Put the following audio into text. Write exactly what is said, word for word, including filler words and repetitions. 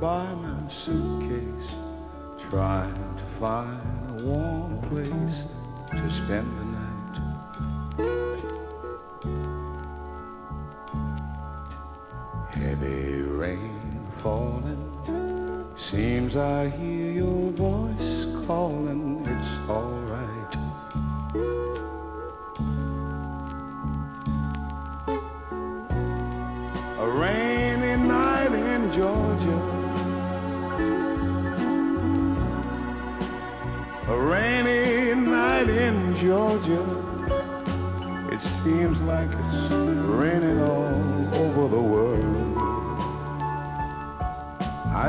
by my suitcase, trying to find a warm place to spend the night. Heavy rain falling, seems I hear your voice calling. It's all right. A rainy night in Georgia, a rainy night in Georgia. It seems like it's raining all over the world.